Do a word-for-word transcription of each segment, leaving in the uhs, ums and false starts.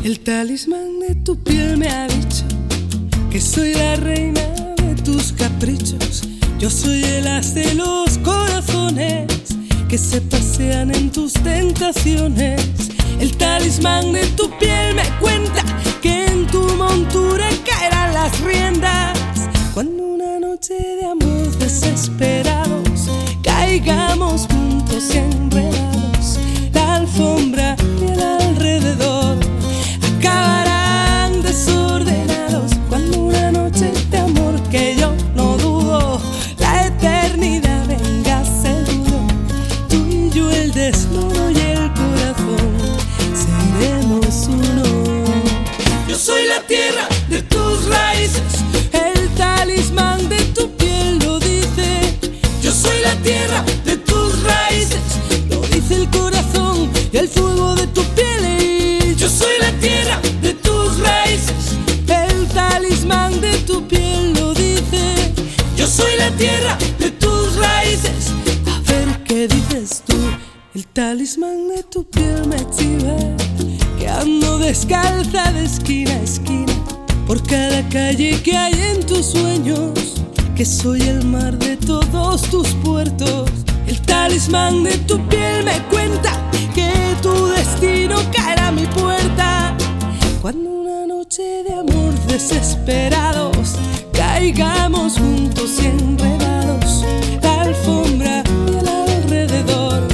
El talismán de tu piel me ha dicho que soy la reina de tus caprichos. Yo soy el as de los corazones que se pasean en tus tentaciones. El talismán de tu piel me cuenta que en tu montura caerán las riendas cuando una noche de amor desesperados caigamos juntos y enredados. La alfombra y el alrededor acabarán desordenados cuando una noche de amor que yo no dudo la eternidad venga seguro. Tú y yo, el desnudo y el corazón, seremos uno. Yo soy la tierra de tus raíces, el talismán de tu piel lo dice. Yo soy la tierra de tus raíces, lo dice el corazón y el fuego de tu piel. Yo soy la tierra de tus raíces, el talismán de tu piel lo dice. Yo soy la tierra de tus raíces. A ver qué dices tú. El talismán de tu piel me chiva que ando descalza de esquina a esquina por cada calle que hay en tus sueños, que soy el mar de todos tus puertos. El talismán de tu piel me cuenta que tu destino caerá a mi puerta cuando una noche de amor desesperados caigamos juntos y enredados. La alfombra y el alrededor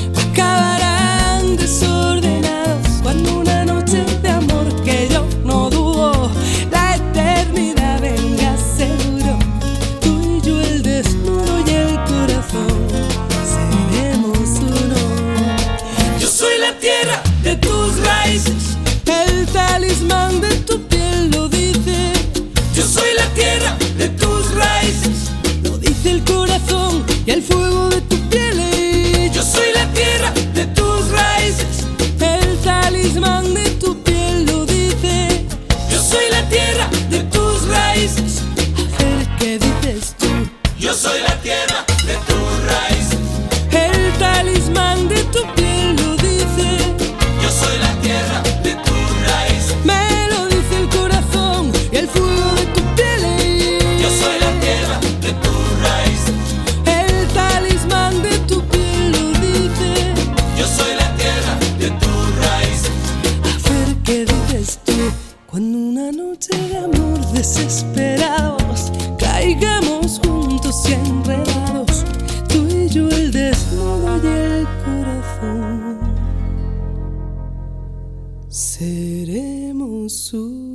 acabarán desordenados cuando una noche de amor que yo no dudo la eternidad venga seguro. Tú y yo, el desnudo y el corazón, seremos uno. Yo soy la tierra de tus raíces, el talismán de tu piel lo dice. Yo soy la tierra de tus raíces, lo dice el corazón y el fuego de tu piel. Yo soy la tierra de tus raíces, el talismán de tu piel lo dice. Yo soy la tierra de tus raíces. A ver qué dices tú. Yo soy la tierra de tus raíces, El talismán de tu piel lo dice. yo soy la tierra de tus raíces, Me lo dice el corazón y el fuego de tu piel. yo soy la tierra de tus raíces, El talismán de tu piel lo dice. yo soy la tierra de tus raíces, A ver qué dices tú. Cuando una noche de amor desesperados caigamos juntos y enredados, tú y yo, el desnudo y el corazón, seremos uno.